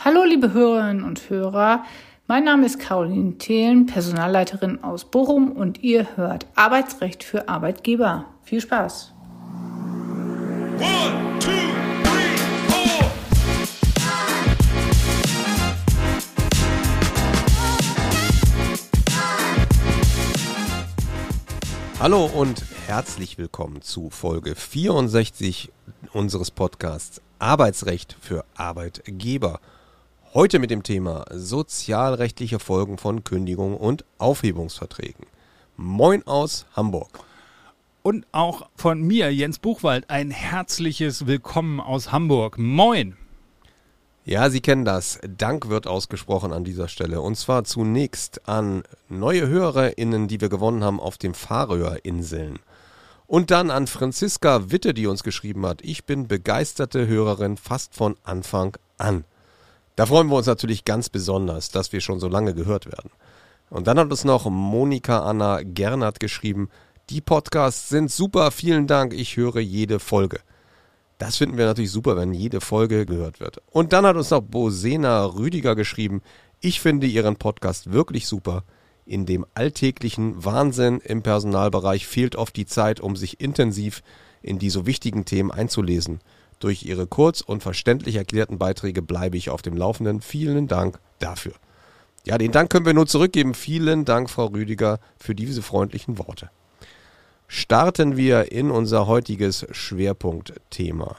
Hallo liebe Hörerinnen und Hörer, mein Name ist Caroline Thelen, Personalleiterin aus Bochum und ihr hört Arbeitsrecht für Arbeitgeber. Viel Spaß! 1, 2, 3, 4. Hallo und herzlich willkommen zu Folge 64 unseres Podcasts Arbeitsrecht für Arbeitgeber. Heute mit dem Thema sozialrechtliche Folgen von Kündigung und Aufhebungsverträgen. Moin aus Hamburg. Und auch von mir, Jens Buchwald, ein herzliches Willkommen aus Hamburg. Moin! Ja, Sie kennen das. Dank wird ausgesprochen an dieser Stelle. Und zwar zunächst an neue HörerInnen, die wir gewonnen haben auf den Färöerinseln. Und dann an Franziska Witte, die uns geschrieben hat. Ich bin begeisterte Hörerin fast von Anfang an. Da freuen wir uns natürlich ganz besonders, dass wir schon so lange gehört werden. Und dann hat uns noch Monika Anna Gernert geschrieben. Die Podcasts sind super, vielen Dank, ich höre jede Folge. Das finden wir natürlich super, wenn jede Folge gehört wird. Und dann hat uns noch Bosena Rüdiger geschrieben, ich finde Ihren Podcast wirklich super. In dem alltäglichen Wahnsinn im Personalbereich fehlt oft die Zeit, um sich intensiv in die so wichtigen Themen einzulesen. Durch Ihre kurz und verständlich erklärten Beiträge bleibe ich auf dem Laufenden. Vielen Dank dafür. Ja, den Dank können wir nur zurückgeben. Vielen Dank, Frau Rüdiger, für diese freundlichen Worte. Starten wir in unser heutiges Schwerpunktthema.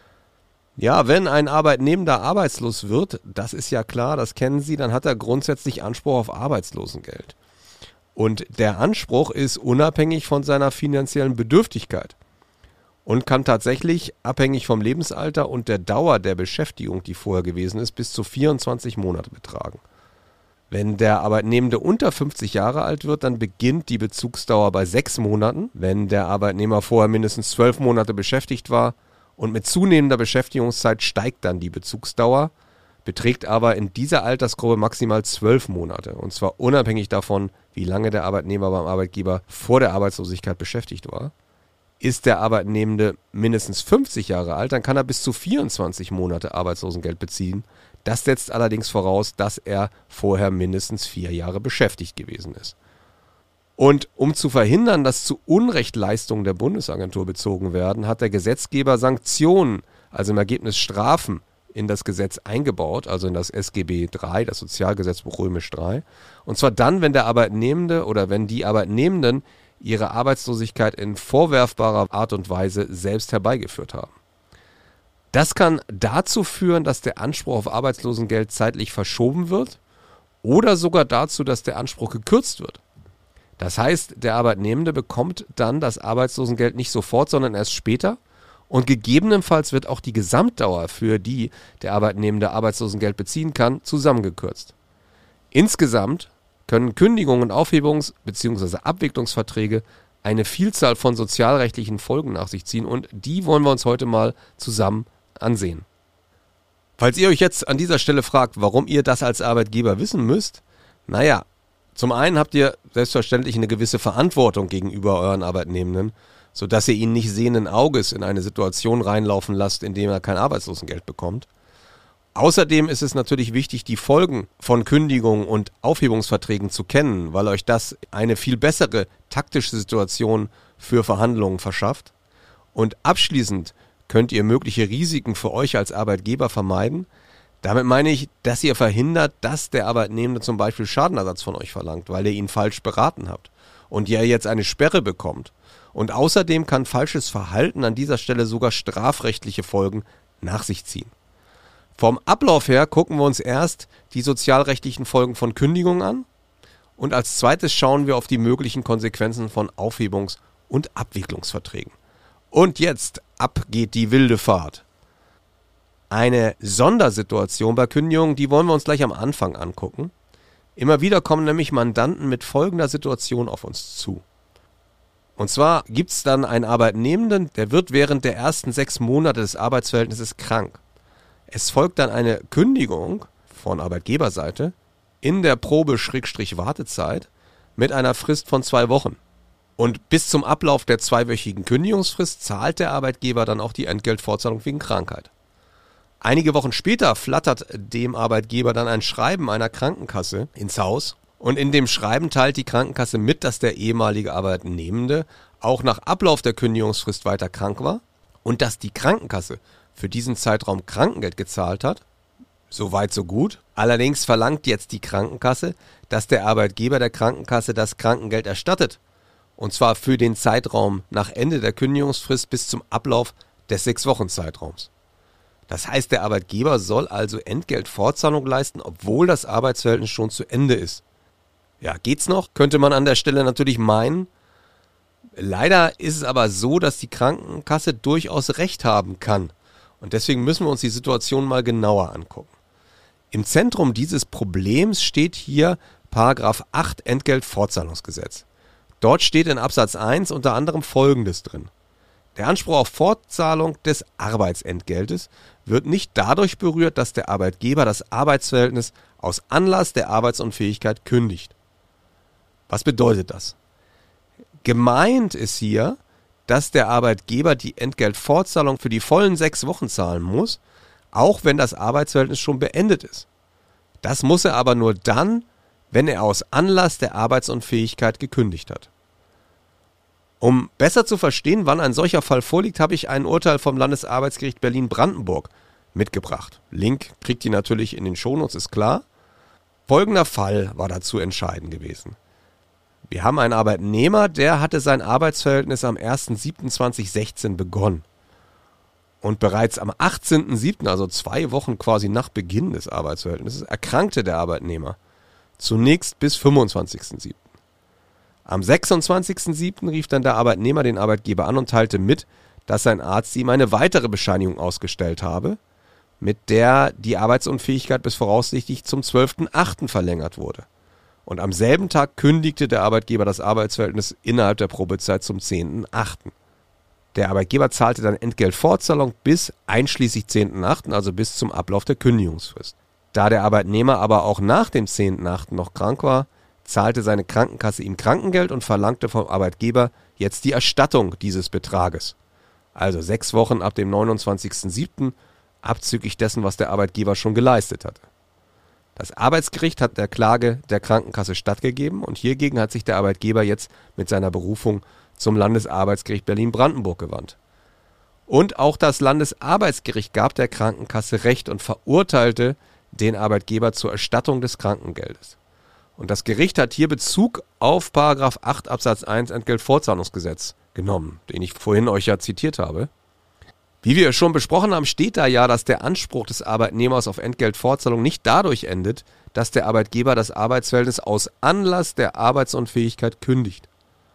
Ja, wenn ein Arbeitnehmender arbeitslos wird, das ist ja klar, das kennen Sie, dann hat er grundsätzlich Anspruch auf Arbeitslosengeld. Und der Anspruch ist unabhängig von seiner finanziellen Bedürftigkeit und kann tatsächlich, abhängig vom Lebensalter und der Dauer der Beschäftigung, die vorher gewesen ist, bis zu 24 Monate betragen. Wenn der Arbeitnehmende unter 50 Jahre alt wird, dann beginnt die Bezugsdauer bei 6 Monaten. Wenn der Arbeitnehmer vorher mindestens 12 Monate beschäftigt war und mit zunehmender Beschäftigungszeit steigt dann die Bezugsdauer, beträgt aber in dieser Altersgruppe maximal 12 Monate. Und zwar unabhängig davon, wie lange der Arbeitnehmer beim Arbeitgeber vor der Arbeitslosigkeit beschäftigt war. Ist der Arbeitnehmende mindestens 50 Jahre alt, dann kann er bis zu 24 Monate Arbeitslosengeld beziehen. Das setzt allerdings voraus, dass er vorher mindestens 4 Jahre beschäftigt gewesen ist. Und um zu verhindern, dass zu Unrecht Leistungen der Bundesagentur bezogen werden, hat der Gesetzgeber Sanktionen, also im Ergebnis Strafen, in das Gesetz eingebaut, also in das SGB III, das Sozialgesetzbuch Römisch III. Und zwar dann, wenn der Arbeitnehmende oder wenn die Arbeitnehmenden ihre Arbeitslosigkeit in vorwerfbarer Art und Weise selbst herbeigeführt haben. Das kann dazu führen, dass der Anspruch auf Arbeitslosengeld zeitlich verschoben wird oder sogar dazu, dass der Anspruch gekürzt wird. Das heißt, der Arbeitnehmende bekommt dann das Arbeitslosengeld nicht sofort, sondern erst später und gegebenenfalls wird auch die Gesamtdauer, für die der Arbeitnehmende Arbeitslosengeld beziehen kann, zusammengekürzt. Insgesamt können Kündigung und Aufhebungs- bzw. Abwicklungsverträge eine Vielzahl von sozialrechtlichen Folgen nach sich ziehen und die wollen wir uns heute mal zusammen ansehen. Falls ihr euch jetzt an dieser Stelle fragt, warum ihr das als Arbeitgeber wissen müsst, naja, zum einen habt ihr selbstverständlich eine gewisse Verantwortung gegenüber euren Arbeitnehmenden, sodass ihr ihn nicht sehenden Auges in eine Situation reinlaufen lasst, in der er kein Arbeitslosengeld bekommt. Außerdem ist es natürlich wichtig, die Folgen von Kündigungen und Aufhebungsverträgen zu kennen, weil euch das eine viel bessere taktische Situation für Verhandlungen verschafft. Und abschließend könnt ihr mögliche Risiken für euch als Arbeitgeber vermeiden. Damit meine ich, dass ihr verhindert, dass der Arbeitnehmende zum Beispiel Schadenersatz von euch verlangt, weil ihr ihn falsch beraten habt und ihr jetzt eine Sperre bekommt. Und außerdem kann falsches Verhalten an dieser Stelle sogar strafrechtliche Folgen nach sich ziehen. Vom Ablauf her gucken wir uns erst die sozialrechtlichen Folgen von Kündigungen an und als zweites schauen wir auf die möglichen Konsequenzen von Aufhebungs- und Abwicklungsverträgen. Und jetzt, ab geht die wilde Fahrt. Eine Sondersituation bei Kündigungen, die wollen wir uns gleich am Anfang angucken. Immer wieder kommen nämlich Mandanten mit folgender Situation auf uns zu. Und zwar gibt es dann einen Arbeitnehmenden, der wird während der ersten 6 Monate des Arbeitsverhältnisses krank. Es folgt dann eine Kündigung von Arbeitgeberseite in der Probe-Wartezeit mit einer Frist von 2 Wochen. Und bis zum Ablauf der 2-wöchigen Kündigungsfrist zahlt der Arbeitgeber dann auch die Entgeltfortzahlung wegen Krankheit. Einige Wochen später flattert dem Arbeitgeber dann ein Schreiben einer Krankenkasse ins Haus. Und in dem Schreiben teilt die Krankenkasse mit, dass der ehemalige Arbeitnehmende auch nach Ablauf der Kündigungsfrist weiter krank war und dass die Krankenkasse für diesen Zeitraum Krankengeld gezahlt hat. Soweit, so gut. Allerdings verlangt jetzt die Krankenkasse, dass der Arbeitgeber der Krankenkasse das Krankengeld erstattet. Und zwar für den Zeitraum nach Ende der Kündigungsfrist bis zum Ablauf des 6-Wochen-Zeitraums. Das heißt, der Arbeitgeber soll also Entgeltfortzahlung leisten, obwohl das Arbeitsverhältnis schon zu Ende ist. Ja, geht's noch? Könnte man an der Stelle natürlich meinen. Leider ist es aber so, dass die Krankenkasse durchaus Recht haben kann. Und deswegen müssen wir uns die Situation mal genauer angucken. Im Zentrum dieses Problems steht hier § 8 Entgeltfortzahlungsgesetz. Dort steht in Absatz 1 unter anderem Folgendes drin. Der Anspruch auf Fortzahlung des Arbeitsentgeltes wird nicht dadurch berührt, dass der Arbeitgeber das Arbeitsverhältnis aus Anlass der Arbeitsunfähigkeit kündigt. Was bedeutet das? Gemeint ist hier, dass der Arbeitgeber die Entgeltfortzahlung für die vollen 6 Wochen zahlen muss, auch wenn das Arbeitsverhältnis schon beendet ist. Das muss er aber nur dann, wenn er aus Anlass der Arbeitsunfähigkeit gekündigt hat. Um besser zu verstehen, wann ein solcher Fall vorliegt, habe ich ein Urteil vom Landesarbeitsgericht Berlin-Brandenburg mitgebracht. Link kriegt ihr natürlich in den Shownotes, ist klar. Folgender Fall war dazu entscheidend gewesen. Wir haben einen Arbeitnehmer, der hatte sein Arbeitsverhältnis am 1.7.2016 begonnen. Und bereits am 18.7., also 2 Wochen quasi nach Beginn des Arbeitsverhältnisses, erkrankte der Arbeitnehmer. Zunächst bis 25.7. Am 26.7. rief dann der Arbeitnehmer den Arbeitgeber an und teilte mit, dass sein Arzt ihm eine weitere Bescheinigung ausgestellt habe, mit der die Arbeitsunfähigkeit bis voraussichtlich zum 12.8. verlängert wurde. Und am selben Tag kündigte der Arbeitgeber das Arbeitsverhältnis innerhalb der Probezeit zum 10.8. Der Arbeitgeber zahlte dann Entgeltfortzahlung bis einschließlich 10.8., also bis zum Ablauf der Kündigungsfrist. Da der Arbeitnehmer aber auch nach dem 10.8. noch krank war, zahlte seine Krankenkasse ihm Krankengeld und verlangte vom Arbeitgeber jetzt die Erstattung dieses Betrages. Also 6 Wochen ab dem 29.7., abzüglich dessen, was der Arbeitgeber schon geleistet hatte. Das Arbeitsgericht hat der Klage der Krankenkasse stattgegeben und hiergegen hat sich der Arbeitgeber jetzt mit seiner Berufung zum Landesarbeitsgericht Berlin-Brandenburg gewandt. Und auch das Landesarbeitsgericht gab der Krankenkasse Recht und verurteilte den Arbeitgeber zur Erstattung des Krankengeldes. Und das Gericht hat hier Bezug auf § 8 Absatz 1 Entgeltfortzahlungsgesetz genommen, den ich vorhin euch ja zitiert habe. Wie wir schon besprochen haben, steht da ja, dass der Anspruch des Arbeitnehmers auf Entgeltfortzahlung nicht dadurch endet, dass der Arbeitgeber das Arbeitsverhältnis aus Anlass der Arbeitsunfähigkeit kündigt.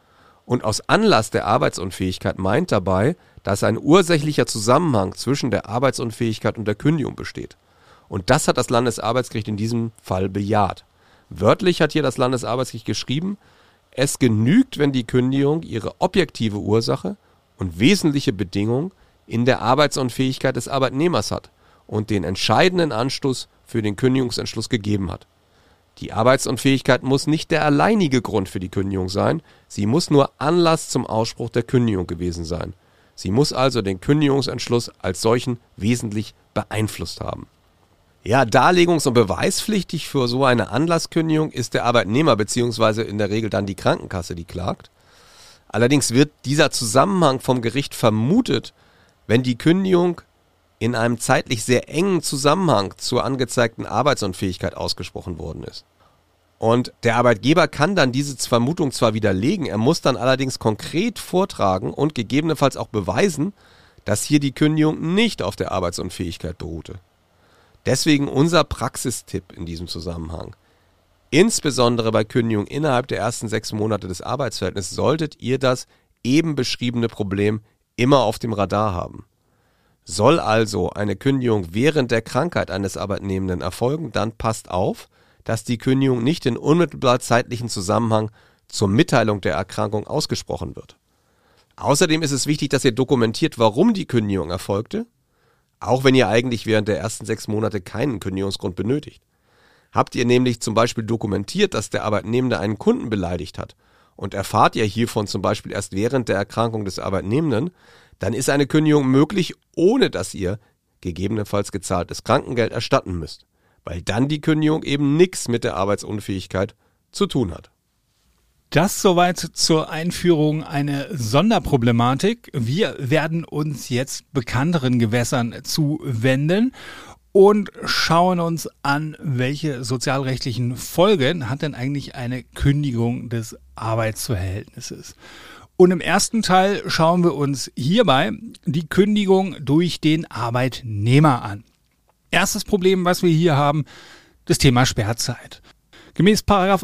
Und aus Anlass der Arbeitsunfähigkeit meint dabei, dass ein ursächlicher Zusammenhang zwischen der Arbeitsunfähigkeit und der Kündigung besteht. Und das hat das Landesarbeitsgericht in diesem Fall bejaht. Wörtlich hat hier das Landesarbeitsgericht geschrieben, es genügt, wenn die Kündigung ihre objektive Ursache und wesentliche Bedingung in der Arbeitsunfähigkeit des Arbeitnehmers hat und den entscheidenden Anstoß für den Kündigungsentschluss gegeben hat. Die Arbeitsunfähigkeit muss nicht der alleinige Grund für die Kündigung sein, sie muss nur Anlass zum Ausspruch der Kündigung gewesen sein. Sie muss also den Kündigungsentschluss als solchen wesentlich beeinflusst haben. Ja, darlegungs- und beweispflichtig für so eine Anlasskündigung ist der Arbeitnehmer bzw. in der Regel dann die Krankenkasse, die klagt. Allerdings wird dieser Zusammenhang vom Gericht vermutet, wenn die Kündigung in einem zeitlich sehr engen Zusammenhang zur angezeigten Arbeitsunfähigkeit ausgesprochen worden ist. Und der Arbeitgeber kann dann diese Vermutung zwar widerlegen, er muss dann allerdings konkret vortragen und gegebenenfalls auch beweisen, dass hier die Kündigung nicht auf der Arbeitsunfähigkeit beruhte. Deswegen unser Praxistipp in diesem Zusammenhang. Insbesondere bei Kündigung innerhalb der ersten 6 Monate des Arbeitsverhältnisses solltet ihr das eben beschriebene Problem immer auf dem Radar haben. Soll also eine Kündigung während der Krankheit eines Arbeitnehmenden erfolgen, dann passt auf, dass die Kündigung nicht in unmittelbar zeitlichen Zusammenhang zur Mitteilung der Erkrankung ausgesprochen wird. Außerdem ist es wichtig, dass ihr dokumentiert, warum die Kündigung erfolgte, auch wenn ihr eigentlich während der ersten 6 Monate keinen Kündigungsgrund benötigt. Habt ihr nämlich zum Beispiel dokumentiert, dass der Arbeitnehmende einen Kunden beleidigt hat und erfahrt ihr hiervon zum Beispiel erst während der Erkrankung des Arbeitnehmenden, dann ist eine Kündigung möglich, ohne dass ihr gegebenenfalls gezahltes Krankengeld erstatten müsst, weil dann die Kündigung eben nichts mit der Arbeitsunfähigkeit zu tun hat. Das soweit zur Einführung einer Sonderproblematik. Wir werden uns jetzt bekannteren Gewässern zuwenden und schauen uns an, welche sozialrechtlichen Folgen hat denn eigentlich eine Kündigung des Arbeitsverhältnisses. Und im ersten Teil schauen wir uns hierbei die Kündigung durch den Arbeitnehmer an. Erstes Problem, was wir hier haben, das Thema Sperrzeit. Gemäß §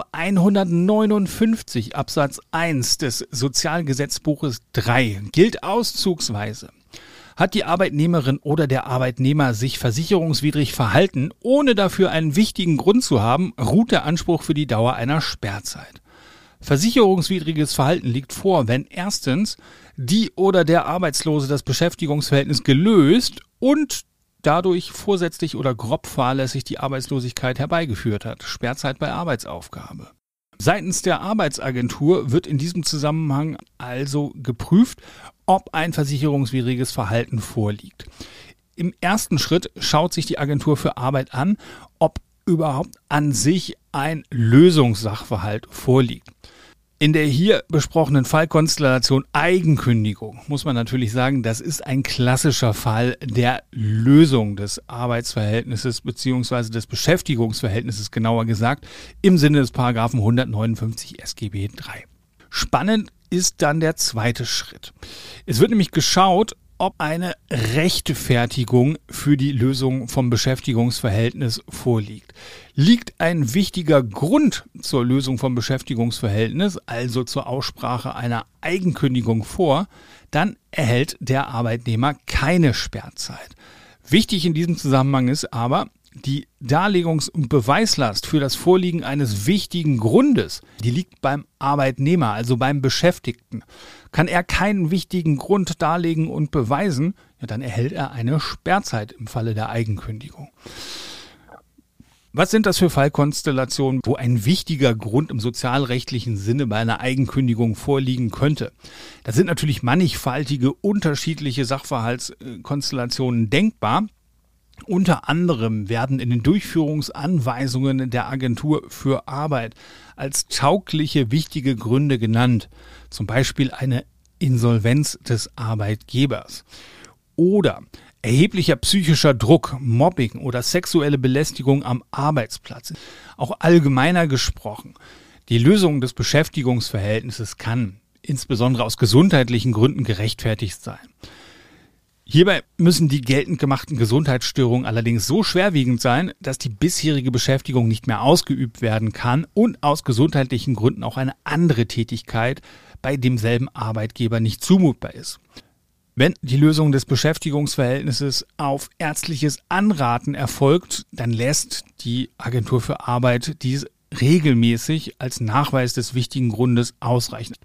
159 Absatz 1 des Sozialgesetzbuches 3 gilt auszugsweise: Hat die Arbeitnehmerin oder der Arbeitnehmer sich versicherungswidrig verhalten, ohne dafür einen wichtigen Grund zu haben, ruht der Anspruch für die Dauer einer Sperrzeit. Versicherungswidriges Verhalten liegt vor, wenn erstens die oder der Arbeitslose das Beschäftigungsverhältnis gelöst und dadurch vorsätzlich oder grob fahrlässig die Arbeitslosigkeit herbeigeführt hat. Sperrzeit bei Arbeitsaufgabe. Seitens der Arbeitsagentur wird in diesem Zusammenhang also geprüft, ob ein versicherungswidriges Verhalten vorliegt. Im ersten Schritt schaut sich die Agentur für Arbeit an, ob überhaupt an sich ein Lösungssachverhalt vorliegt. In der hier besprochenen Fallkonstellation Eigenkündigung muss man natürlich sagen, das ist ein klassischer Fall der Lösung des Arbeitsverhältnisses bzw. des Beschäftigungsverhältnisses, genauer gesagt, im Sinne des Paragraphen 159 SGB III. Spannend ist dann der zweite Schritt. Es wird nämlich geschaut, ob eine Rechtfertigung für die Lösung vom Beschäftigungsverhältnis vorliegt. Liegt ein wichtiger Grund zur Lösung vom Beschäftigungsverhältnis, also zur Aussprache einer Eigenkündigung vor, dann erhält der Arbeitnehmer keine Sperrzeit. Wichtig in diesem Zusammenhang ist aber, die Darlegungs- und Beweislast für das Vorliegen eines wichtigen Grundes, die liegt beim Arbeitnehmer, also beim Beschäftigten. Kann er keinen wichtigen Grund darlegen und beweisen, ja, dann erhält er eine Sperrzeit im Falle der Eigenkündigung. Was sind das für Fallkonstellationen, wo ein wichtiger Grund im sozialrechtlichen Sinne bei einer Eigenkündigung vorliegen könnte? Da sind natürlich mannigfaltige, unterschiedliche Sachverhaltskonstellationen denkbar. Unter anderem werden in den Durchführungsanweisungen der Agentur für Arbeit als taugliche wichtige Gründe genannt, zum Beispiel eine Insolvenz des Arbeitgebers oder erheblicher psychischer Druck, Mobbing oder sexuelle Belästigung am Arbeitsplatz. Auch allgemeiner gesprochen, die Lösung des Beschäftigungsverhältnisses kann insbesondere aus gesundheitlichen Gründen gerechtfertigt sein. Hierbei müssen die geltend gemachten Gesundheitsstörungen allerdings so schwerwiegend sein, dass die bisherige Beschäftigung nicht mehr ausgeübt werden kann und aus gesundheitlichen Gründen auch eine andere Tätigkeit bei demselben Arbeitgeber nicht zumutbar ist. Wenn die Lösung des Beschäftigungsverhältnisses auf ärztliches Anraten erfolgt, dann lässt die Agentur für Arbeit dies regelmäßig als Nachweis des wichtigen Grundes ausreichen.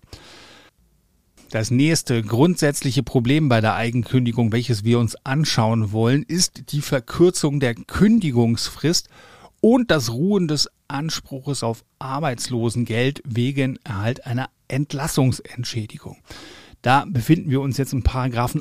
Das nächste grundsätzliche Problem bei der Eigenkündigung, welches wir uns anschauen wollen, ist die Verkürzung der Kündigungsfrist und das Ruhen des Anspruches auf Arbeitslosengeld wegen Erhalt einer Entlassungsentschädigung. Da befinden wir uns jetzt im Paragraphen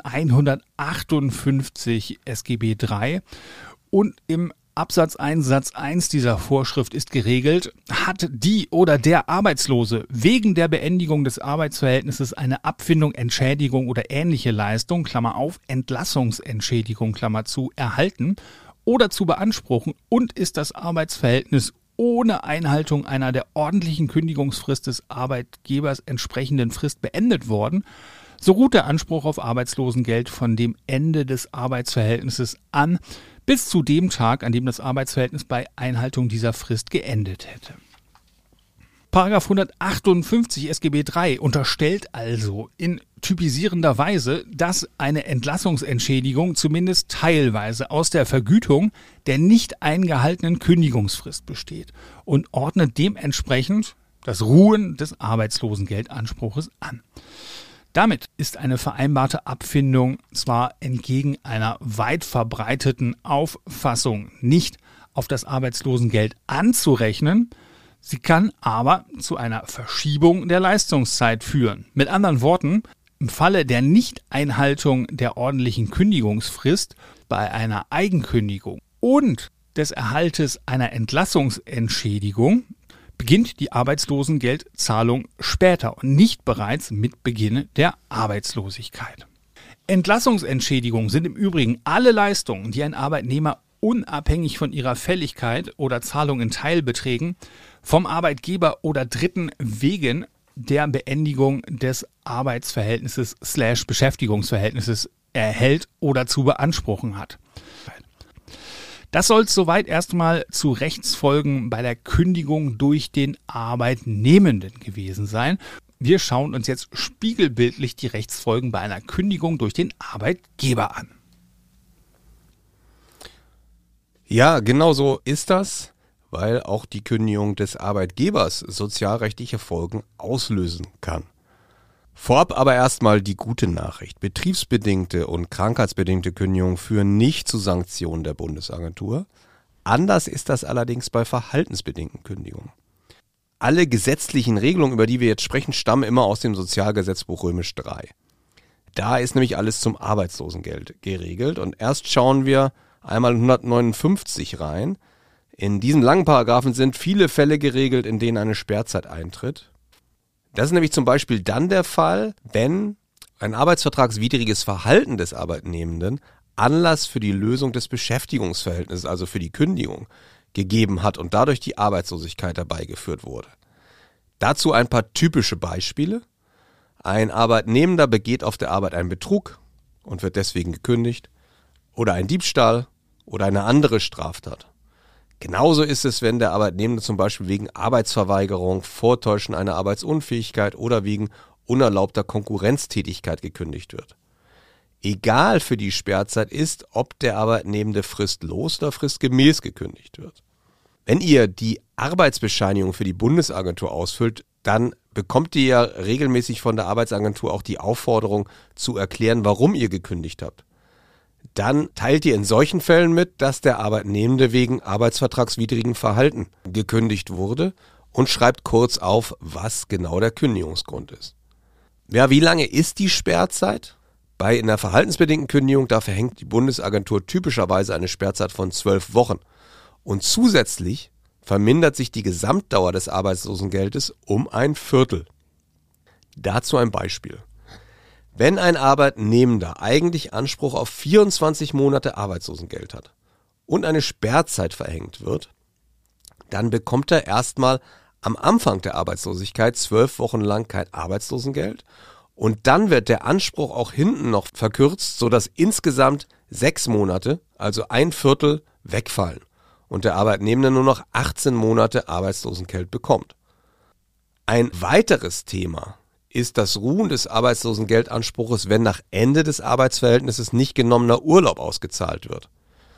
158 SGB III und im Absatz 1 Satz 1 dieser Vorschrift ist geregelt: Hat die oder der Arbeitslose wegen der Beendigung des Arbeitsverhältnisses eine Abfindung, Entschädigung oder ähnliche Leistung, Klammer auf, Entlassungsentschädigung, Klammer zu, erhalten oder zu beanspruchen und ist das Arbeitsverhältnis ohne Einhaltung einer der ordentlichen Kündigungsfrist des Arbeitgebers entsprechenden Frist beendet worden, so ruht der Anspruch auf Arbeitslosengeld von dem Ende des Arbeitsverhältnisses an, bis zu dem Tag, an dem das Arbeitsverhältnis bei Einhaltung dieser Frist geendet hätte. Paragraph 158 SGB III unterstellt also in typisierender Weise, dass eine Entlassungsentschädigung zumindest teilweise aus der Vergütung der nicht eingehaltenen Kündigungsfrist besteht und ordnet dementsprechend das Ruhen des Arbeitslosengeldanspruches an. Damit ist eine vereinbarte Abfindung zwar entgegen einer weit verbreiteten Auffassung nicht auf das Arbeitslosengeld anzurechnen, sie kann aber zu einer Verschiebung der Leistungszeit führen. Mit anderen Worten, Im Falle der Nichteinhaltung der ordentlichen Kündigungsfrist bei einer Eigenkündigung und des Erhaltes einer Entlassungsentschädigung beginnt die Arbeitslosengeldzahlung später und nicht bereits mit Beginn der Arbeitslosigkeit. Entlassungsentschädigungen sind im Übrigen alle Leistungen, die ein Arbeitnehmer unabhängig von ihrer Fälligkeit oder Zahlung in Teilbeträgen vom Arbeitgeber oder Dritten wegen der Beendigung des Arbeitsverhältnisses/Beschäftigungsverhältnisses erhält oder zu beanspruchen hat. Das soll es soweit erstmal zu Rechtsfolgen bei der Kündigung durch den Arbeitnehmenden gewesen sein. Wir schauen uns jetzt spiegelbildlich die Rechtsfolgen bei einer Kündigung durch den Arbeitgeber an. Ja, genau so ist das, weil auch die Kündigung des Arbeitgebers sozialrechtliche Folgen auslösen kann. Vorab aber erstmal die gute Nachricht. Betriebsbedingte und krankheitsbedingte Kündigungen führen nicht zu Sanktionen der Bundesagentur. Anders ist das allerdings bei verhaltensbedingten Kündigungen. Alle gesetzlichen Regelungen, über die wir jetzt sprechen, stammen immer aus dem Sozialgesetzbuch Römisch 3. Da ist nämlich alles zum Arbeitslosengeld geregelt und erst schauen wir einmal 159 rein. In diesen langen Paragraphen sind viele Fälle geregelt, in denen eine Sperrzeit eintritt. Das ist nämlich zum Beispiel dann der Fall, wenn ein arbeitsvertragswidriges Verhalten des Arbeitnehmenden Anlass für die Lösung des Beschäftigungsverhältnisses, also für die Kündigung, gegeben hat und dadurch die Arbeitslosigkeit herbeigeführt wurde. Dazu ein paar typische Beispiele. Ein Arbeitnehmender begeht auf der Arbeit einen Betrug und wird deswegen gekündigt, oder ein Diebstahl oder eine andere Straftat. Genauso ist es, wenn der Arbeitnehmende zum Beispiel wegen Arbeitsverweigerung, Vortäuschen einer Arbeitsunfähigkeit oder wegen unerlaubter Konkurrenztätigkeit gekündigt wird. Egal für die Sperrzeit ist, ob der Arbeitnehmende fristlos oder fristgemäß gekündigt wird. Wenn ihr die Arbeitsbescheinigung für die Bundesagentur ausfüllt, dann bekommt ihr ja regelmäßig von der Arbeitsagentur auch die Aufforderung zu erklären, warum ihr gekündigt habt. Dann teilt ihr in solchen Fällen mit, dass der Arbeitnehmende wegen arbeitsvertragswidrigen Verhalten gekündigt wurde und schreibt kurz auf, was genau der Kündigungsgrund ist. Ja, wie lange ist die Sperrzeit? Bei einer verhaltensbedingten Kündigung, da verhängt die Bundesagentur typischerweise eine Sperrzeit von 12 Wochen. Und zusätzlich vermindert sich die Gesamtdauer des Arbeitslosengeldes um 1/4. Dazu ein Beispiel. Wenn ein Arbeitnehmender eigentlich Anspruch auf 24 Monate Arbeitslosengeld hat und eine Sperrzeit verhängt wird, dann bekommt er erstmal am Anfang der Arbeitslosigkeit 12 Wochen lang kein Arbeitslosengeld und dann wird der Anspruch auch hinten noch verkürzt, sodass insgesamt 6 Monate, also 1/4, wegfallen und der Arbeitnehmende nur noch 18 Monate Arbeitslosengeld bekommt. Ein weiteres Thema ist das Ruhen des Arbeitslosengeldanspruches, wenn nach Ende des Arbeitsverhältnisses nicht genommener Urlaub ausgezahlt wird.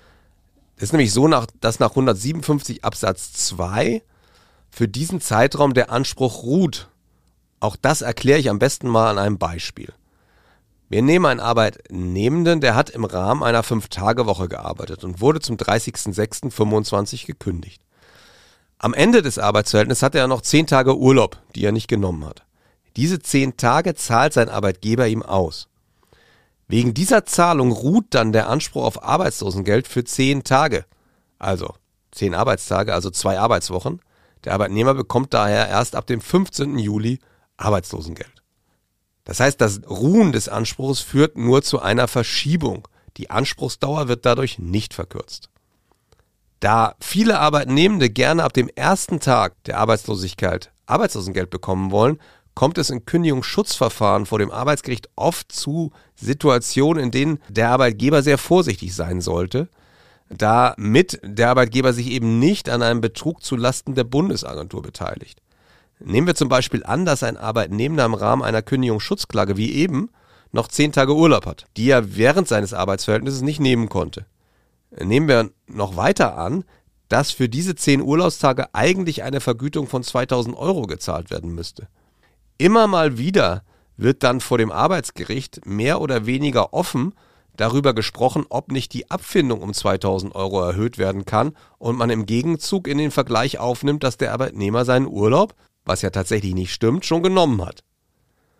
Es ist nämlich so, dass nach 157 Absatz 2 für diesen Zeitraum der Anspruch ruht. Auch das erkläre ich am besten mal an einem Beispiel. Wir nehmen einen Arbeitnehmenden, der hat im Rahmen einer 5-Tage-Woche gearbeitet und wurde zum 30.06.25 gekündigt. Am Ende des Arbeitsverhältnisses hat er noch 10 Tage Urlaub, die er nicht genommen hat. Diese 10 Tage zahlt sein Arbeitgeber ihm aus. Wegen dieser Zahlung ruht dann der Anspruch auf Arbeitslosengeld für 10 Tage, also 10 Arbeitstage, also 2 Arbeitswochen. Der Arbeitnehmer bekommt daher erst ab dem 15. Juli Arbeitslosengeld. Das heißt, das Ruhen des Anspruchs führt nur zu einer Verschiebung. Die Anspruchsdauer wird dadurch nicht verkürzt. Da viele Arbeitnehmende gerne ab dem ersten Tag der Arbeitslosigkeit Arbeitslosengeld bekommen wollen, kommt es in Kündigungsschutzverfahren vor dem Arbeitsgericht oft zu Situationen, in denen der Arbeitgeber sehr vorsichtig sein sollte, damit der Arbeitgeber sich eben nicht an einem Betrug zulasten der Bundesagentur beteiligt. Nehmen wir zum Beispiel an, dass ein Arbeitnehmender im Rahmen einer Kündigungsschutzklage wie eben noch 10 Tage Urlaub hat, die er während seines Arbeitsverhältnisses nicht nehmen konnte. Nehmen wir noch weiter an, dass für diese 10 Urlaubstage eigentlich eine Vergütung von 2.000 € gezahlt werden müsste. Immer mal wieder wird dann vor dem Arbeitsgericht mehr oder weniger offen darüber gesprochen, ob nicht die Abfindung um 2.000 € erhöht werden kann und man im Gegenzug in den Vergleich aufnimmt, dass der Arbeitnehmer seinen Urlaub, was ja tatsächlich nicht stimmt, schon genommen hat.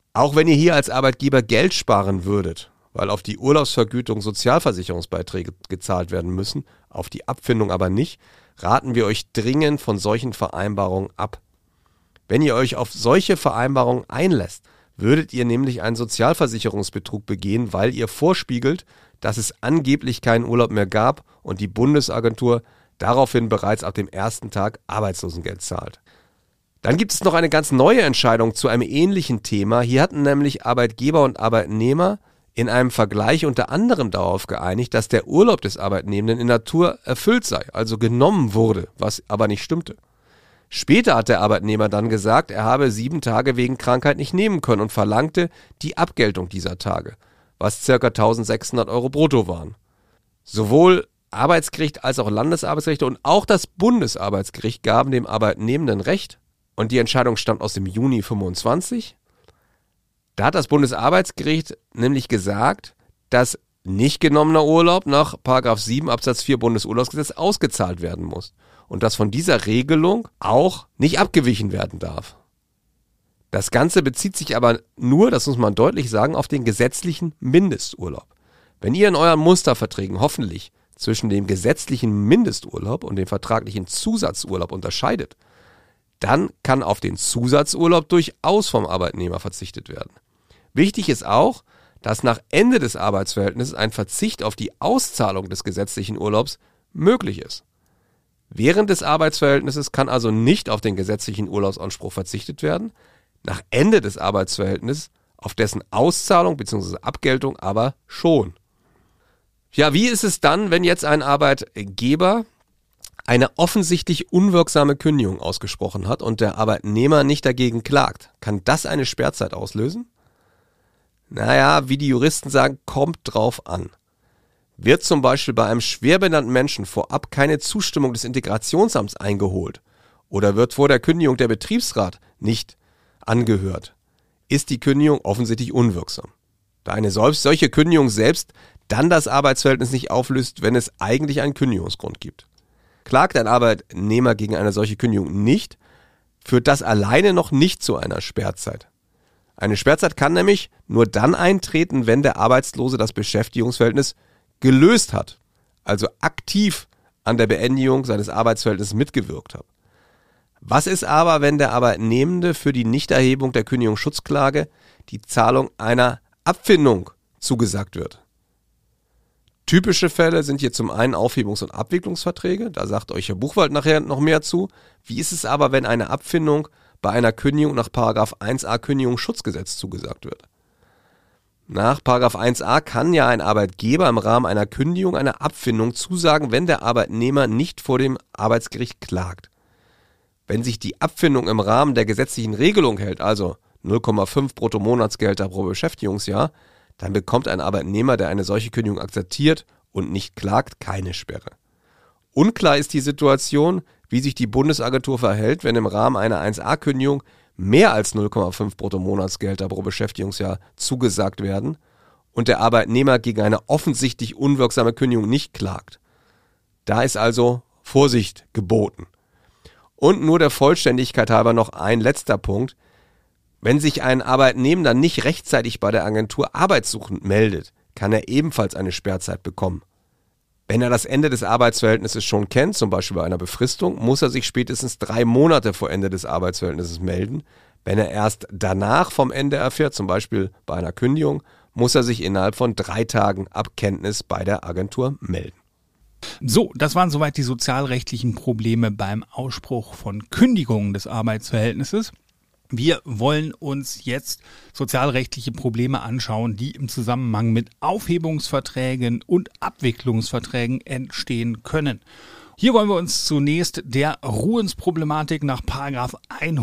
Auch wenn ihr hier als Arbeitgeber Geld sparen würdet, weil auf die Urlaubsvergütung Sozialversicherungsbeiträge gezahlt werden müssen, auf die Abfindung aber nicht, raten wir euch dringend von solchen Vereinbarungen ab. Wenn ihr euch auf solche Vereinbarungen einlässt, würdet ihr nämlich einen Sozialversicherungsbetrug begehen, weil ihr vorspiegelt, dass es angeblich keinen Urlaub mehr gab und die Bundesagentur daraufhin bereits ab dem ersten Tag Arbeitslosengeld zahlt. Dann gibt es noch eine ganz neue Entscheidung zu einem ähnlichen Thema. Hier hatten nämlich Arbeitgeber und Arbeitnehmer in einem Vergleich unter anderem darauf geeinigt, dass der Urlaub des Arbeitnehmenden in Natur erfüllt sei, also genommen wurde, was aber nicht stimmte. Später hat der Arbeitnehmer dann gesagt, er habe 7 Tage wegen Krankheit nicht nehmen können und verlangte die Abgeltung dieser Tage, was ca. 1.600 € brutto waren. Sowohl Arbeitsgericht als auch Landesarbeitsgerichte und auch das Bundesarbeitsgericht gaben dem Arbeitnehmenden Recht und die Entscheidung stammt aus dem Juni 25. Da hat das Bundesarbeitsgericht nämlich gesagt, dass nicht genommener Urlaub nach § 7 Absatz 4 Bundesurlaubsgesetz ausgezahlt werden muss und dass von dieser Regelung auch nicht abgewichen werden darf. Das Ganze bezieht sich aber nur, das muss man deutlich sagen, auf den gesetzlichen Mindesturlaub. Wenn ihr in euren Musterverträgen hoffentlich zwischen dem gesetzlichen Mindesturlaub und dem vertraglichen Zusatzurlaub unterscheidet, dann kann auf den Zusatzurlaub durchaus vom Arbeitnehmer verzichtet werden. Wichtig ist auch, dass nach Ende des Arbeitsverhältnisses ein Verzicht auf die Auszahlung des gesetzlichen Urlaubs möglich ist. Während des Arbeitsverhältnisses kann also nicht auf den gesetzlichen Urlaubsanspruch verzichtet werden, nach Ende des Arbeitsverhältnisses auf dessen Auszahlung bzw. Abgeltung aber schon. Ja, wie ist es dann, wenn jetzt ein Arbeitgeber eine offensichtlich unwirksame Kündigung ausgesprochen hat und der Arbeitnehmer nicht dagegen klagt? Kann das eine Sperrzeit auslösen? Naja, wie die Juristen sagen, kommt drauf an. Wird zum Beispiel bei einem schwerbehinderten Menschen vorab keine Zustimmung des Integrationsamts eingeholt oder wird vor der Kündigung der Betriebsrat nicht angehört, ist die Kündigung offensichtlich unwirksam. Da eine solche Kündigung selbst dann das Arbeitsverhältnis nicht auflöst, wenn es eigentlich einen Kündigungsgrund gibt. Klagt ein Arbeitnehmer gegen eine solche Kündigung nicht, führt das alleine noch nicht zu einer Sperrzeit. Eine Sperrzeit kann nämlich nur dann eintreten, wenn der Arbeitslose das Beschäftigungsverhältnis gelöst hat, also aktiv an der Beendigung seines Arbeitsverhältnisses mitgewirkt hat. Was ist aber, wenn der Arbeitnehmende für die Nichterhebung der Kündigungsschutzklage die Zahlung einer Abfindung zugesagt wird? Typische Fälle sind hier zum einen Aufhebungs- und Abwicklungsverträge, da sagt euch Herr Buchwald nachher noch mehr zu. Wie ist es aber, wenn eine Abfindung bei einer Kündigung nach § 1a Kündigungsschutzgesetz zugesagt wird? Nach § 1a kann ja ein Arbeitgeber im Rahmen einer Kündigung eine Abfindung zusagen, wenn der Arbeitnehmer nicht vor dem Arbeitsgericht klagt. Wenn sich die Abfindung im Rahmen der gesetzlichen Regelung hält, also 0,5 Bruttomonatsgehälter pro Beschäftigungsjahr, dann bekommt ein Arbeitnehmer, der eine solche Kündigung akzeptiert und nicht klagt, keine Sperre. Unklar ist die Situation, wie sich die Bundesagentur verhält, wenn im Rahmen einer 1a-Kündigung mehr als 0,5 Bruttomonatsgehälter pro Beschäftigungsjahr zugesagt werden und der Arbeitnehmer gegen eine offensichtlich unwirksame Kündigung nicht klagt. Da ist also Vorsicht geboten. Und nur der Vollständigkeit halber noch ein letzter Punkt. Wenn sich ein Arbeitnehmer nicht rechtzeitig bei der Agentur arbeitssuchend meldet, kann er ebenfalls eine Sperrzeit bekommen. Wenn er das Ende des Arbeitsverhältnisses schon kennt, zum Beispiel bei einer Befristung, muss er sich spätestens 3 Monate vor Ende des Arbeitsverhältnisses melden. Wenn er erst danach vom Ende erfährt, zum Beispiel bei einer Kündigung, muss er sich innerhalb von 3 Tagen ab Kenntnis bei der Agentur melden. So, das waren soweit die sozialrechtlichen Probleme beim Ausspruch von Kündigungen des Arbeitsverhältnisses. Wir wollen uns jetzt sozialrechtliche Probleme anschauen, die im Zusammenhang mit Aufhebungsverträgen und Abwicklungsverträgen entstehen können. Hier wollen wir uns zunächst der Ruhensproblematik nach §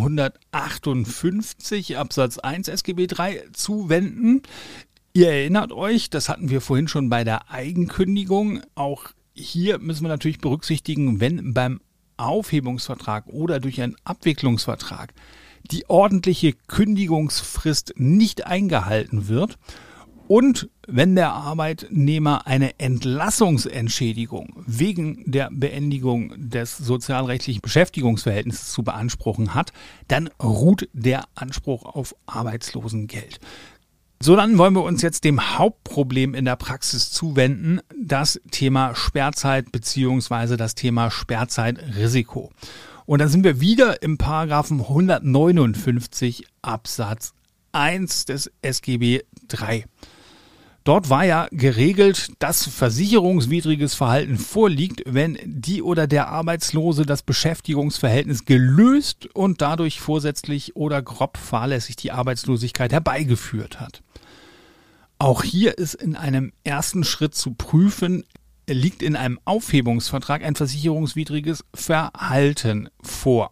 158 Absatz 1 SGB III zuwenden. Ihr erinnert euch, das hatten wir vorhin schon bei der Eigenkündigung. Auch hier müssen wir natürlich berücksichtigen, wenn beim Aufhebungsvertrag oder durch einen Abwicklungsvertrag die ordentliche Kündigungsfrist nicht eingehalten wird Und wenn der Arbeitnehmer eine Entlassungsentschädigung wegen der Beendigung des sozialrechtlichen Beschäftigungsverhältnisses zu beanspruchen hat, dann ruht der Anspruch auf Arbeitslosengeld. So, dann wollen wir uns jetzt dem Hauptproblem in der Praxis zuwenden, das Thema Sperrzeit bzw. das Thema Sperrzeitrisiko. Und dann sind wir wieder im Paragraphen 159 Absatz 1 des SGB III. Dort war ja geregelt, dass versicherungswidriges Verhalten vorliegt, wenn die oder der Arbeitslose das Beschäftigungsverhältnis gelöst und dadurch vorsätzlich oder grob fahrlässig die Arbeitslosigkeit herbeigeführt hat. Auch hier ist in einem ersten Schritt zu prüfen, liegt in einem Aufhebungsvertrag ein versicherungswidriges Verhalten vor.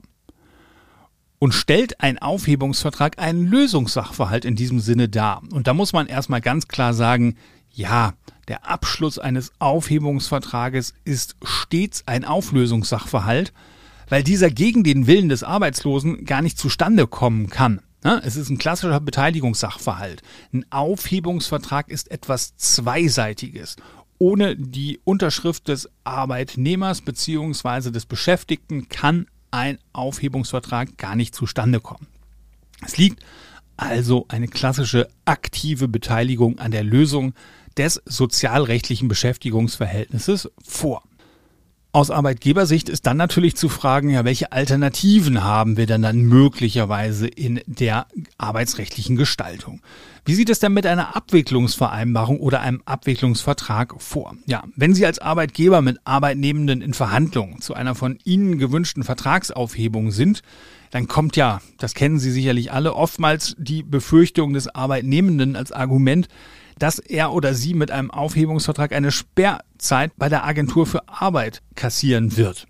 Und stellt ein Aufhebungsvertrag einen Lösungssachverhalt in diesem Sinne dar. Und da muss man erstmal ganz klar sagen, ja, der Abschluss eines Aufhebungsvertrages ist stets ein Auflösungssachverhalt, weil dieser gegen den Willen des Arbeitslosen gar nicht zustande kommen kann. Es ist ein klassischer Beteiligungssachverhalt. Ein Aufhebungsvertrag ist etwas Zweiseitiges. Ohne die Unterschrift des Arbeitnehmers bzw. des Beschäftigten kann ein Aufhebungsvertrag gar nicht zustande kommen. Es liegt also eine klassische aktive Beteiligung an der Lösung des sozialrechtlichen Beschäftigungsverhältnisses vor. Aus Arbeitgebersicht ist dann natürlich zu fragen, ja, welche Alternativen haben wir denn dann möglicherweise in der arbeitsrechtlichen Gestaltung? Wie sieht es denn mit einer Abwicklungsvereinbarung oder einem Abwicklungsvertrag vor? Ja, wenn Sie als Arbeitgeber mit Arbeitnehmenden in Verhandlungen zu einer von Ihnen gewünschten Vertragsaufhebung sind, dann kommt ja, das kennen Sie sicherlich alle, oftmals die Befürchtung des Arbeitnehmenden als Argument, dass er oder sie mit einem Aufhebungsvertrag eine Sperrzeit bei der Agentur für Arbeit kassieren wird.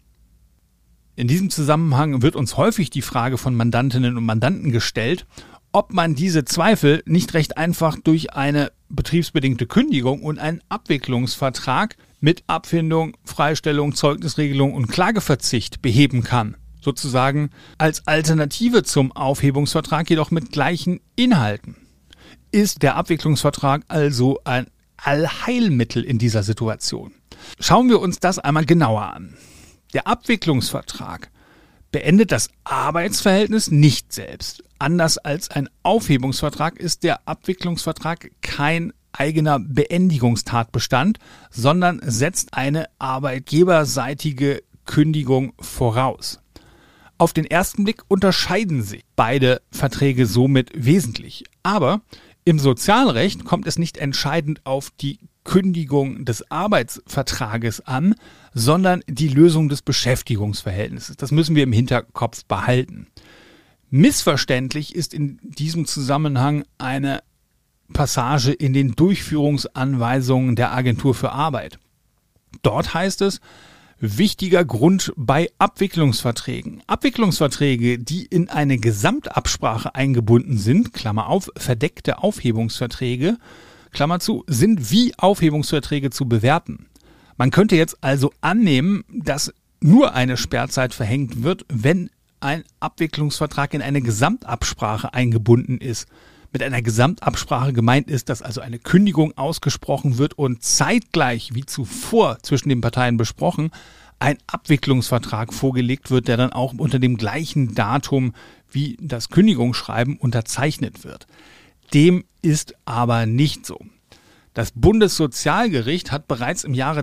In diesem Zusammenhang wird uns häufig die Frage von Mandantinnen und Mandanten gestellt, ob man diese Zweifel nicht recht einfach durch eine betriebsbedingte Kündigung und einen Abwicklungsvertrag mit Abfindung, Freistellung, Zeugnisregelung und Klageverzicht beheben kann. Sozusagen als Alternative zum Aufhebungsvertrag, jedoch mit gleichen Inhalten. Ist der Abwicklungsvertrag also ein Allheilmittel in dieser Situation? Schauen wir uns das einmal genauer an. Der Abwicklungsvertrag beendet das Arbeitsverhältnis nicht selbst. Anders als ein Aufhebungsvertrag ist der Abwicklungsvertrag kein eigener Beendigungstatbestand, sondern setzt eine arbeitgeberseitige Kündigung voraus. Auf den ersten Blick unterscheiden sich beide Verträge somit wesentlich. Aber im Sozialrecht kommt es nicht entscheidend auf die Kündigung des Arbeitsvertrages an, sondern die Lösung des Beschäftigungsverhältnisses. Das müssen wir im Hinterkopf behalten. Missverständlich ist in diesem Zusammenhang eine Passage in den Durchführungsanweisungen der Agentur für Arbeit. Dort heißt es, wichtiger Grund bei Abwicklungsverträgen. Abwicklungsverträge, die in eine Gesamtabsprache eingebunden sind, Klammer auf, verdeckte Aufhebungsverträge, Klammer zu, sind wie Aufhebungsverträge zu bewerten. Man könnte jetzt also annehmen, dass nur eine Sperrzeit verhängt wird, wenn ein Abwicklungsvertrag in eine Gesamtabsprache eingebunden ist. Mit einer Gesamtabsprache gemeint ist, dass also eine Kündigung ausgesprochen wird und zeitgleich, wie zuvor zwischen den Parteien besprochen, ein Abwicklungsvertrag vorgelegt wird, der dann auch unter dem gleichen Datum wie das Kündigungsschreiben unterzeichnet wird. Dem ist aber nicht so. Das Bundessozialgericht hat bereits im Jahre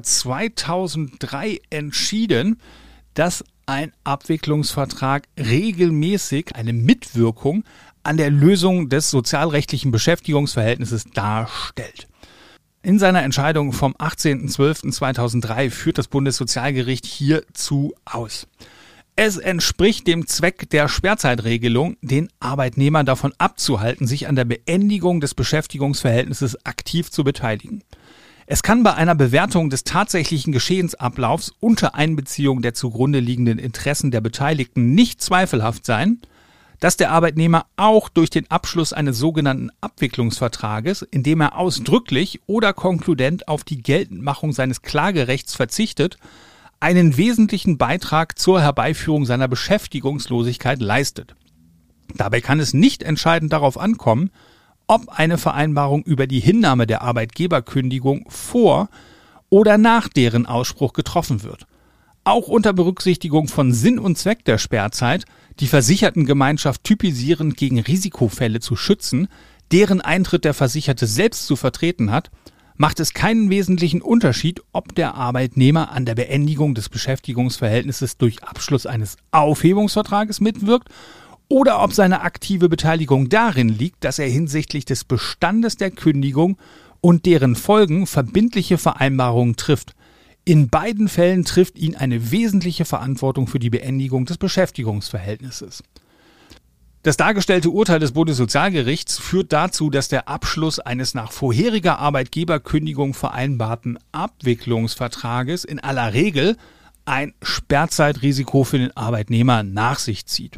2003 entschieden, dass ein Abwicklungsvertrag regelmäßig eine Mitwirkung an der Lösung des sozialrechtlichen Beschäftigungsverhältnisses darstellt. In seiner Entscheidung vom 18.12.2003 führt das Bundessozialgericht hierzu aus. Es entspricht dem Zweck der Sperrzeitregelung, den Arbeitnehmer davon abzuhalten, sich an der Beendigung des Beschäftigungsverhältnisses aktiv zu beteiligen. Es kann bei einer Bewertung des tatsächlichen Geschehensablaufs unter Einbeziehung der zugrunde liegenden Interessen der Beteiligten nicht zweifelhaft sein, dass der Arbeitnehmer auch durch den Abschluss eines sogenannten Abwicklungsvertrages, in dem er ausdrücklich oder konkludent auf die Geltendmachung seines Klagerechts verzichtet, einen wesentlichen Beitrag zur Herbeiführung seiner Beschäftigungslosigkeit leistet. Dabei kann es nicht entscheidend darauf ankommen, ob eine Vereinbarung über die Hinnahme der Arbeitgeberkündigung vor oder nach deren Ausspruch getroffen wird. Auch unter Berücksichtigung von Sinn und Zweck der Sperrzeit, die Versichertengemeinschaft typisierend gegen Risikofälle zu schützen, deren Eintritt der Versicherte selbst zu vertreten hat, macht es keinen wesentlichen Unterschied, ob der Arbeitnehmer an der Beendigung des Beschäftigungsverhältnisses durch Abschluss eines Aufhebungsvertrages mitwirkt oder ob seine aktive Beteiligung darin liegt, dass er hinsichtlich des Bestandes der Kündigung und deren Folgen verbindliche Vereinbarungen trifft. In beiden Fällen trifft ihn eine wesentliche Verantwortung für die Beendigung des Beschäftigungsverhältnisses. Das dargestellte Urteil des Bundessozialgerichts führt dazu, dass der Abschluss eines nach vorheriger Arbeitgeberkündigung vereinbarten Abwicklungsvertrages in aller Regel ein Sperrzeitrisiko für den Arbeitnehmer nach sich zieht.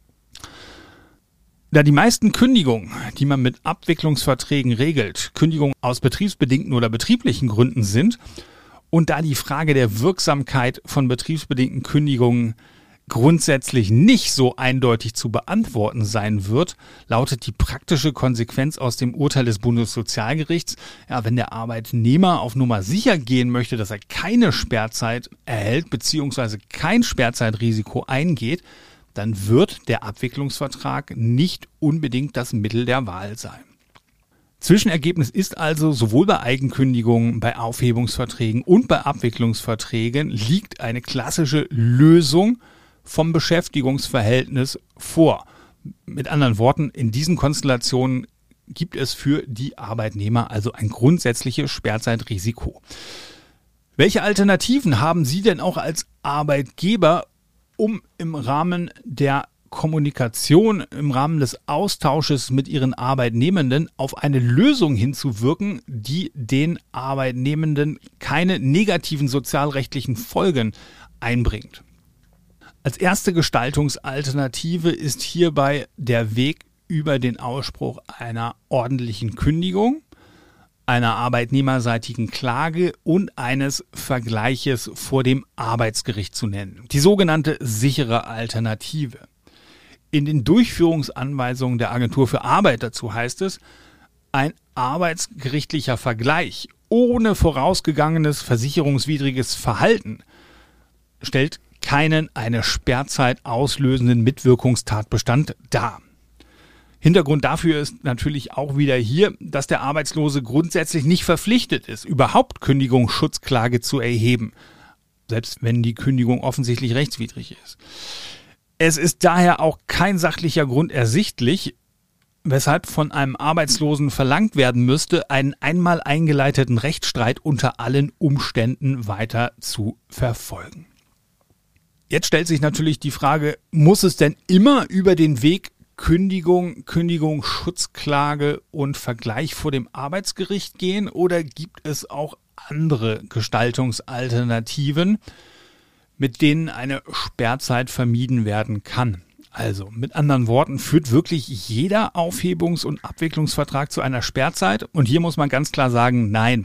Da die meisten Kündigungen, die man mit Abwicklungsverträgen regelt, Kündigungen aus betriebsbedingten oder betrieblichen Gründen sind und da die Frage der Wirksamkeit von betriebsbedingten Kündigungen grundsätzlich nicht so eindeutig zu beantworten sein wird, lautet die praktische Konsequenz aus dem Urteil des Bundessozialgerichts, wenn der Arbeitnehmer auf Nummer sicher gehen möchte, dass er keine Sperrzeit erhält bzw. kein Sperrzeitrisiko eingeht, dann wird der Abwicklungsvertrag nicht unbedingt das Mittel der Wahl sein. Zwischenergebnis ist also, sowohl bei Eigenkündigungen, bei Aufhebungsverträgen und bei Abwicklungsverträgen liegt eine klassische Lösung vom Beschäftigungsverhältnis vor. Mit anderen Worten, in diesen Konstellationen gibt es für die Arbeitnehmer also ein grundsätzliches Sperrzeitrisiko. Welche Alternativen haben Sie denn auch als Arbeitgeber, um im Rahmen der Kommunikation, im Rahmen des Austausches mit Ihren Arbeitnehmenden auf eine Lösung hinzuwirken, die den Arbeitnehmenden keine negativen sozialrechtlichen Folgen einbringt? Als erste Gestaltungsalternative ist hierbei der Weg über den Ausspruch einer ordentlichen Kündigung, einer arbeitnehmerseitigen Klage und eines Vergleiches vor dem Arbeitsgericht zu nennen. Die sogenannte sichere Alternative. In den Durchführungsanweisungen der Agentur für Arbeit dazu heißt es, ein arbeitsgerichtlicher Vergleich ohne vorausgegangenes versicherungswidriges Verhalten stellt keinen eine Sperrzeit auslösenden Mitwirkungstatbestand dar. Hintergrund dafür ist natürlich auch wieder hier, dass der Arbeitslose grundsätzlich nicht verpflichtet ist, überhaupt Kündigungsschutzklage zu erheben, selbst wenn die Kündigung offensichtlich rechtswidrig ist. Es ist daher auch kein sachlicher Grund ersichtlich, weshalb von einem Arbeitslosen verlangt werden müsste, einen einmal eingeleiteten Rechtsstreit unter allen Umständen weiter zu verfolgen. Jetzt stellt sich natürlich die Frage, muss es denn immer über den Weg Kündigung, Kündigungsschutzklage und Vergleich vor dem Arbeitsgericht gehen oder gibt es auch andere Gestaltungsalternativen, mit denen eine Sperrzeit vermieden werden kann? Also mit anderen Worten, führt wirklich jeder Aufhebungs- und Abwicklungsvertrag zu einer Sperrzeit? Und hier muss man ganz klar sagen, nein.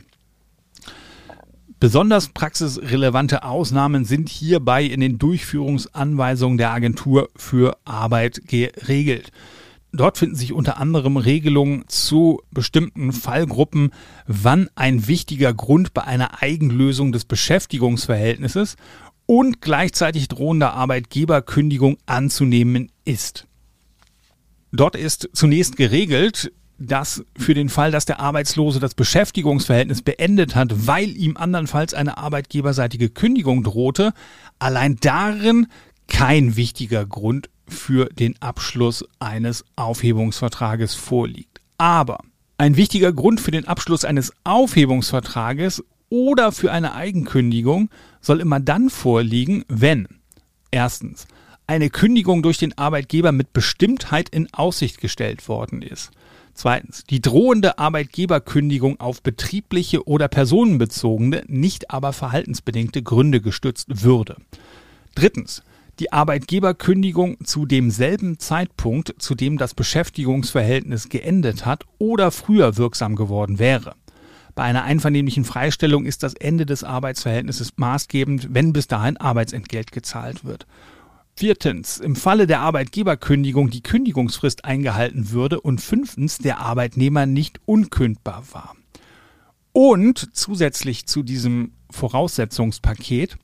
Besonders praxisrelevante Ausnahmen sind hierbei in den Durchführungsanweisungen der Agentur für Arbeit geregelt. Dort finden sich unter anderem Regelungen zu bestimmten Fallgruppen, wann ein wichtiger Grund bei einer Eigenlösung des Beschäftigungsverhältnisses und gleichzeitig drohender Arbeitgeberkündigung anzunehmen ist. Dort ist zunächst geregelt, dass für den Fall, dass der Arbeitslose das Beschäftigungsverhältnis beendet hat, weil ihm andernfalls eine arbeitgeberseitige Kündigung drohte, allein darin kein wichtiger Grund für den Abschluss eines Aufhebungsvertrages vorliegt. Aber ein wichtiger Grund für den Abschluss eines Aufhebungsvertrages oder für eine Eigenkündigung soll immer dann vorliegen, wenn erstens eine Kündigung durch den Arbeitgeber mit Bestimmtheit in Aussicht gestellt worden ist. Zweitens, die drohende Arbeitgeberkündigung auf betriebliche oder personenbezogene, nicht aber verhaltensbedingte Gründe gestützt würde. Drittens, die Arbeitgeberkündigung zu demselben Zeitpunkt, zu dem das Beschäftigungsverhältnis geendet hat oder früher wirksam geworden wäre. Bei einer einvernehmlichen Freistellung ist das Ende des Arbeitsverhältnisses maßgebend, wenn bis dahin Arbeitsentgelt gezahlt wird. Viertens, im Falle der Arbeitgeberkündigung die Kündigungsfrist eingehalten würde und fünftens, der Arbeitnehmer nicht unkündbar war. Und zusätzlich zu diesem Voraussetzungspaket,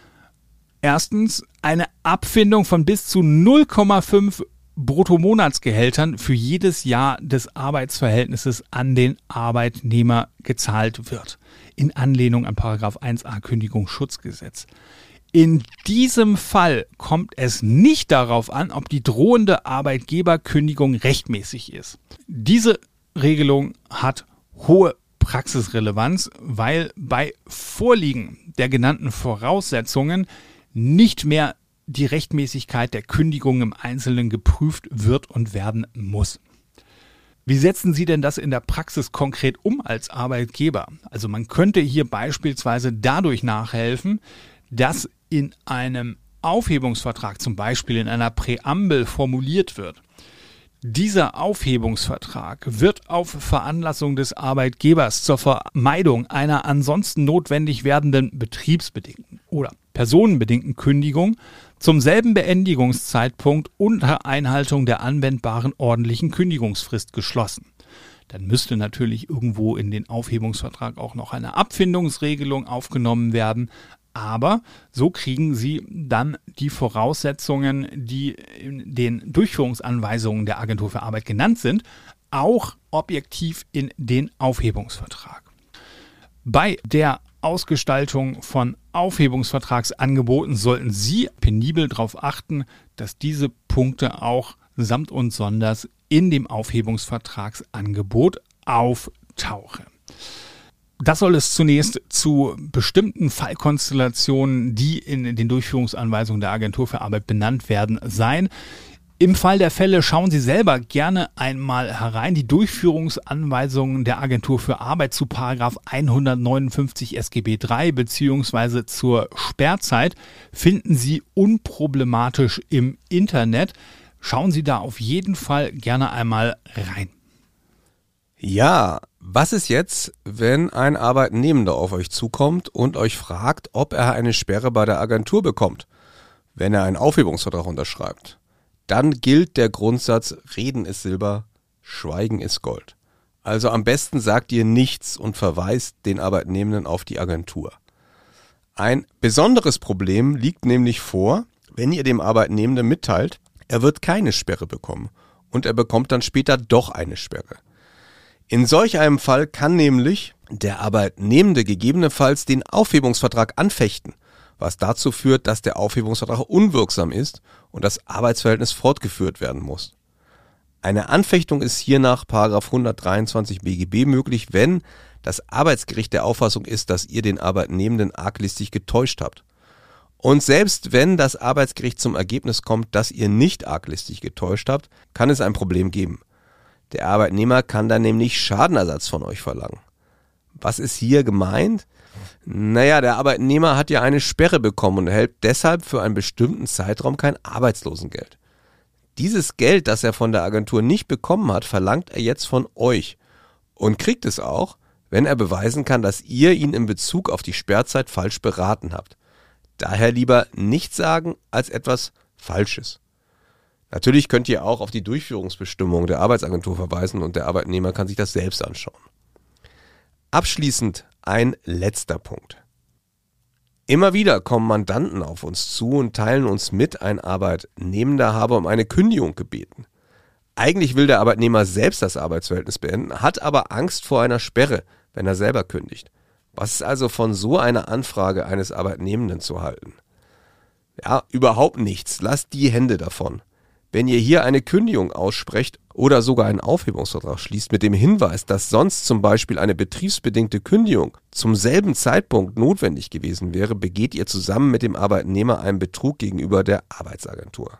erstens, eine Abfindung von bis zu 0,5 Bruttomonatsgehältern für jedes Jahr des Arbeitsverhältnisses an den Arbeitnehmer gezahlt wird. In Anlehnung an § 1a Kündigungsschutzgesetz. In diesem Fall kommt es nicht darauf an, ob die drohende Arbeitgeberkündigung rechtmäßig ist. Diese Regelung hat hohe Praxisrelevanz, weil bei Vorliegen der genannten Voraussetzungen nicht mehr die Rechtmäßigkeit der Kündigung im Einzelnen geprüft wird und werden muss. Wie setzen Sie denn das in der Praxis konkret um als Arbeitgeber? Also man könnte hier beispielsweise dadurch nachhelfen, dass in einem Aufhebungsvertrag, zum Beispiel in einer Präambel, formuliert wird: Dieser Aufhebungsvertrag wird auf Veranlassung des Arbeitgebers zur Vermeidung einer ansonsten notwendig werdenden betriebsbedingten oder personenbedingten Kündigung zum selben Beendigungszeitpunkt unter Einhaltung der anwendbaren ordentlichen Kündigungsfrist geschlossen. Dann müsste natürlich irgendwo in den Aufhebungsvertrag auch noch eine Abfindungsregelung aufgenommen werden. Aber so kriegen Sie dann die Voraussetzungen, die in den Durchführungsanweisungen der Agentur für Arbeit genannt sind, auch objektiv in den Aufhebungsvertrag. Bei der Ausgestaltung von Aufhebungsvertragsangeboten sollten Sie penibel darauf achten, dass diese Punkte auch samt und sonders in dem Aufhebungsvertragsangebot auftauchen. Das soll es zunächst zu bestimmten Fallkonstellationen, die in den Durchführungsanweisungen der Agentur für Arbeit benannt werden, sein. Im Fall der Fälle schauen Sie selber gerne einmal herein. Die Durchführungsanweisungen der Agentur für Arbeit zu § 159 SGB III bzw. zur Sperrzeit finden Sie unproblematisch im Internet. Schauen Sie da auf jeden Fall gerne einmal rein. Ja, was ist jetzt, wenn ein Arbeitnehmender auf euch zukommt und euch fragt, ob er eine Sperre bei der Agentur bekommt, wenn er einen Aufhebungsvertrag unterschreibt? Dann gilt der Grundsatz, Reden ist Silber, Schweigen ist Gold. Also am besten sagt ihr nichts und verweist den Arbeitnehmenden auf die Agentur. Ein besonderes Problem liegt nämlich vor, wenn ihr dem Arbeitnehmenden mitteilt, er wird keine Sperre bekommen und er bekommt dann später doch eine Sperre. In solch einem Fall kann nämlich der Arbeitnehmende gegebenenfalls den Aufhebungsvertrag anfechten, was dazu führt, dass der Aufhebungsvertrag unwirksam ist und das Arbeitsverhältnis fortgeführt werden muss. Eine Anfechtung ist hier nach § 123 BGB möglich, wenn das Arbeitsgericht der Auffassung ist, dass ihr den Arbeitnehmenden arglistig getäuscht habt. Und selbst wenn das Arbeitsgericht zum Ergebnis kommt, dass ihr nicht arglistig getäuscht habt, kann es ein Problem geben. Der Arbeitnehmer kann dann nämlich Schadenersatz von euch verlangen. Was ist hier gemeint? Naja, der Arbeitnehmer hat ja eine Sperre bekommen und erhält deshalb für einen bestimmten Zeitraum kein Arbeitslosengeld. Dieses Geld, das er von der Agentur nicht bekommen hat, verlangt er jetzt von euch und kriegt es auch, wenn er beweisen kann, dass ihr ihn in Bezug auf die Sperrzeit falsch beraten habt. Daher lieber nichts sagen als etwas Falsches. Natürlich könnt ihr auch auf die Durchführungsbestimmungen der Arbeitsagentur verweisen und der Arbeitnehmer kann sich das selbst anschauen. Abschließend ein letzter Punkt. Immer wieder kommen Mandanten auf uns zu und teilen uns mit, ein Arbeitnehmender habe um eine Kündigung gebeten. Eigentlich will der Arbeitnehmer selbst das Arbeitsverhältnis beenden, hat aber Angst vor einer Sperre, wenn er selber kündigt. Was ist also von so einer Anfrage eines Arbeitnehmenden zu halten? Ja, überhaupt nichts. Lasst die Hände davon. Wenn ihr hier eine Kündigung aussprecht oder sogar einen Aufhebungsvertrag schließt mit dem Hinweis, dass sonst zum Beispiel eine betriebsbedingte Kündigung zum selben Zeitpunkt notwendig gewesen wäre, begeht ihr zusammen mit dem Arbeitnehmer einen Betrug gegenüber der Arbeitsagentur.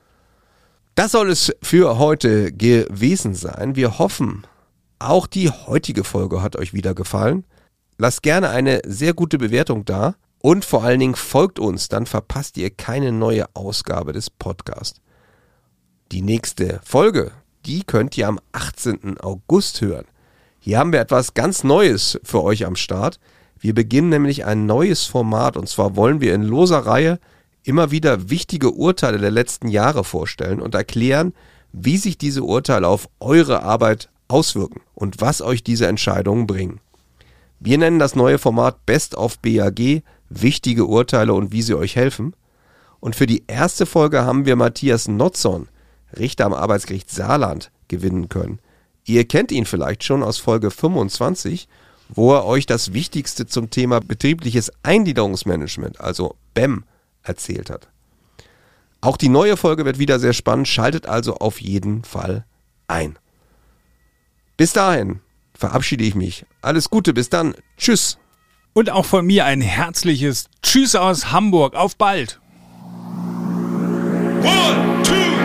Das soll es für heute gewesen sein. Wir hoffen, auch die heutige Folge hat euch wieder gefallen. Lasst gerne eine sehr gute Bewertung da und vor allen Dingen folgt uns, dann verpasst ihr keine neue Ausgabe des Podcasts. Die nächste Folge, die könnt ihr am 18. August hören. Hier haben wir etwas ganz Neues für euch am Start. Wir beginnen nämlich ein neues Format und zwar wollen wir in loser Reihe immer wieder wichtige Urteile der letzten Jahre vorstellen und erklären, wie sich diese Urteile auf eure Arbeit auswirken und was euch diese Entscheidungen bringen. Wir nennen das neue Format Best of BAG, wichtige Urteile und wie sie euch helfen. Und für die erste Folge haben wir Matthias Notzon, Richter am Arbeitsgericht Saarland, gewinnen können. Ihr kennt ihn vielleicht schon aus Folge 25, wo er euch das Wichtigste zum Thema betriebliches Eingliederungsmanagement, also BEM, erzählt hat. Auch die neue Folge wird wieder sehr spannend, schaltet also auf jeden Fall ein. Bis dahin verabschiede ich mich. Alles Gute, bis dann. Tschüss. Und auch von mir ein herzliches Tschüss aus Hamburg. Auf bald. 1, 2,